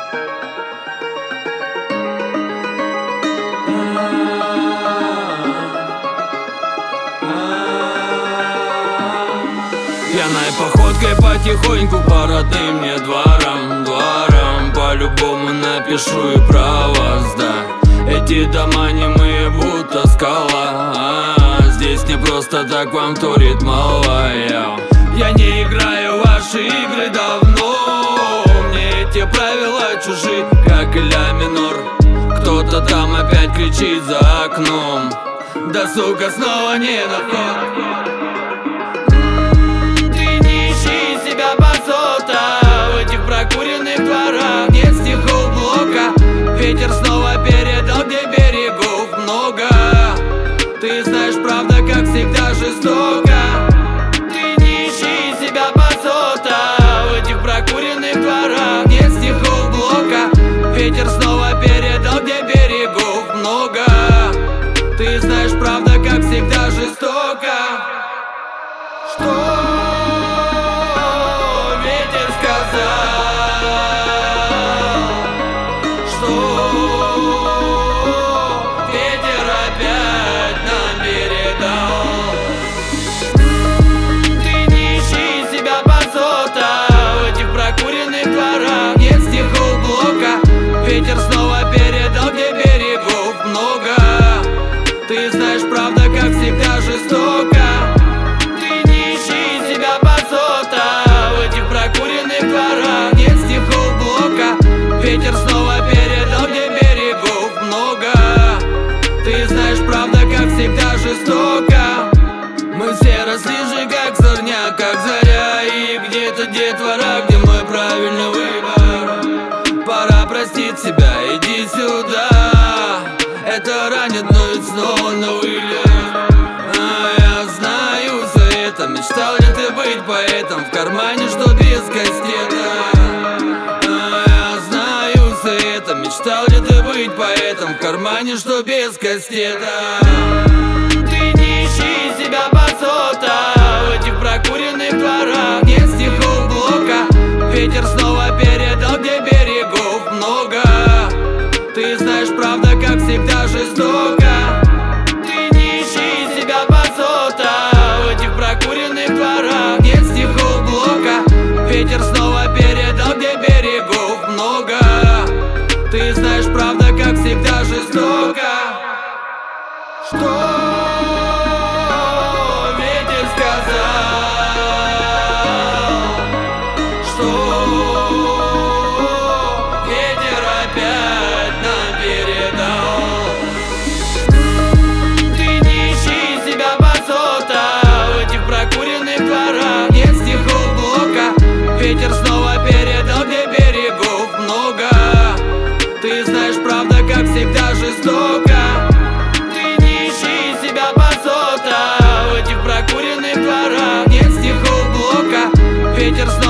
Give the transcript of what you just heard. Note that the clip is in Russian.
Пьяной походкой потихоньку по родным мне дворам, по-любому напишу и про вас, да. Эти дома немые, будто скала, здесь не просто так вам вторит малая. Я не играю в ваши игры давно, мне эти правила чужи, как и ля минор. Кто-то там опять кричит за окном, да сука снова не на вход. В этих прокуренных дворах нет стихов блока. Ветер снова передал, где берегов много. Ты знаешь, правда, как всегда жестоко. Ты не ищи себя басота. В этих прокуренных дворах нет стихов блока. Ветер снова передал, где берегов много. Ты знаешь, правда, как всегда жестоко. Что? Ветер снова передал, где берегов много. Ты знаешь, правда, как всегда жестоко. Ты не ищи себя басота. В этих прокуренных дворах нет стихов блока. Ветер снова передал, где берегов много. Ты знаешь, правда, как всегда жестоко. Мы все росли же как сорняк, как заря. И где-то детвора, где мой правильный выбор. Пора простить себя, иди сюда. Это ранит, но ведь снова на вылет. Я знаю все это. Мечтал ли ты быть поэтом? В кармане, что без кастета. Я знаю все это. Мечтал ли ты быть поэтом? В кармане, что без кастета. Ты не ищи себя басота. В этих прокуренных дворах нет стихов блока. Ветер снова передал, где берегов много. Ты знаешь, правда, как всегда жестоко. Ты не ищи себя басота. В этих прокуренных дворах нет стихов блока. Ветер снова передал, где берегов много. Ты знаешь, правда, как всегда жестоко. Что? Ветер снова передал, где берегов много. Ты знаешь, правда, как всегда жестоко. Ты не ищи себя басота. В этих прокуренных дворах нет стихов блока. Ветер снова